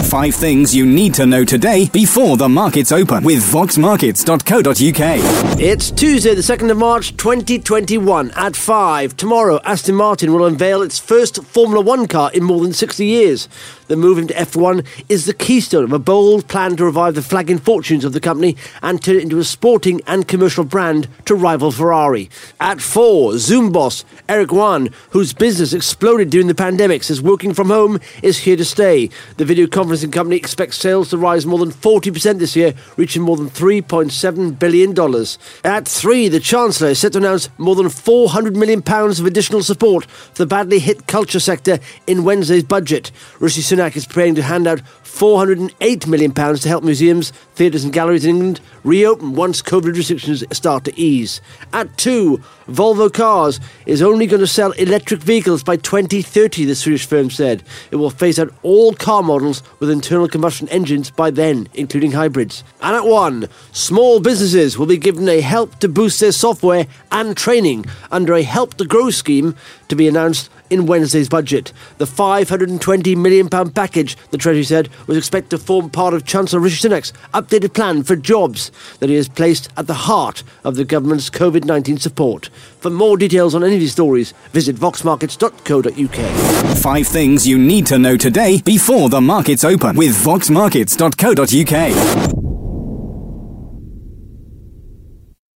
5 things you need to know today before the markets open with voxmarkets.co.uk. It's Tuesday, the 2nd of March, 2021 at 5. Tomorrow, Aston Martin will unveil its first Formula One car in more than 60 years. The move into F1 is the keystone of a bold plan to revive the flagging fortunes of the company and turn it into a sporting and commercial brand to rival Ferrari. At 4, Zoom boss Eric Yuan, whose business exploded during the pandemic, says working from home is here to stay. The video conferencing company expects sales to rise more than 40% this year, reaching more than $3.7 billion. At 3, the Chancellor is set to announce more than £400 million of additional support for the badly hit culture sector in Wednesday's budget. Rishi Sunak is preparing to hand out £408 million to help museums, theatres and galleries in England reopen once COVID restrictions start to ease. At 2, Volvo Cars is only going to sell electric vehicles by 2030, the Swedish firm said. It will phase out all car models with internal combustion engines by then, including hybrids. And at 1, small businesses will be given a help to boost their software and training under a Help to Grow scheme to be announced in Wednesday's budget. The £520 million package, the Treasury said, was expected to form part of Chancellor Rishi Sunak's updated plan for jobs that he has placed at the heart of the government's COVID-19 support. For more details on any of these stories, visit voxmarkets.co.uk. 5 things you need to know today before the markets open with voxmarkets.co.uk.